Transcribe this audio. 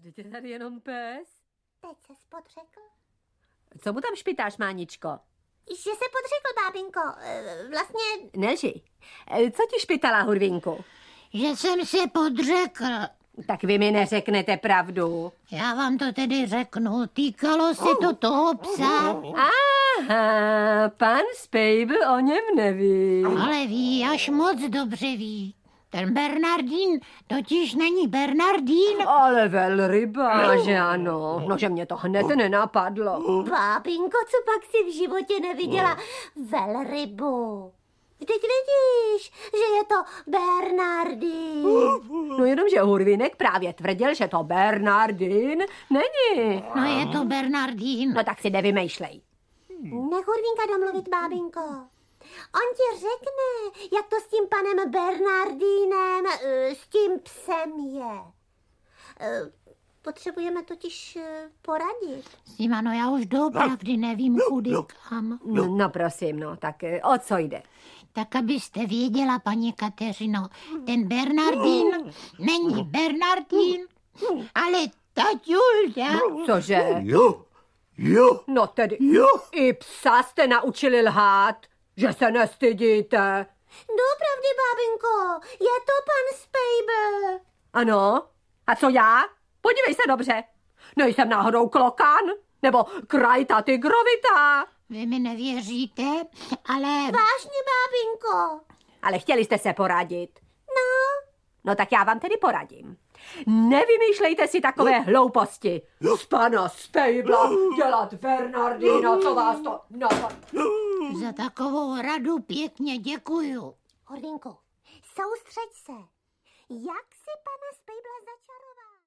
Teď je tady jenom pes. Teď se podřekl. Co mu tam špitáš, Máničko? Že se podřekl, bábinko. Vlastně... Nelži. Co ti špitala, Hurvinku? Že jsem se podřekl. Tak vy mi neřeknete pravdu. Já vám to tedy řeknu. Týkalo se to toho psa. Aha, pan Spejbl o něm neví. Ale ví, až moc dobře ví. Ten Bernardín totiž není Bernardín. Ale velryba, že ano. No, že mě to hned nenapadlo. Bábinko, co pak si v životě neviděla velrybu? Vždyť vidíš, že je to Bernardín. No jenomže Hurvínek právě tvrdil, že to Bernardín není. No je to Bernardín. No tak si nevymýšlej. Nech Hurvínka domluvit, bábinko. On ti řekne, jak to s tím panem Bernardínem, s tím psem je. Potřebujeme totiž poradit. S tím ano, já už doopravdy nevím, kudy kam. No prosím, no, tak o co jde? Tak abyste věděla, paní Kateřino, ten Bernardín není Bernardín, ale taťulda. Cože? Jo. No tedy Jo. i psa jste naučili lhát, že se nestydíte. Doopravdy, bábinko, je to pan Spejbl. Ano? A co já? Podívej se dobře. Nejsem náhodou klokan? Nebo krajta tygrovitá? Vy mi nevěříte, ale... Vážně, bábinko. Ale chtěli jste se poradit. No, No tak já vám tedy poradím. Nevymýšlejte si takové hlouposti. Z pana Spejbla dělat Bernardína, co vás to napadne. Za takovou radu pěkně děkuju. Hurvínku, soustřeď se. Jak si pana Spejbla začarovat?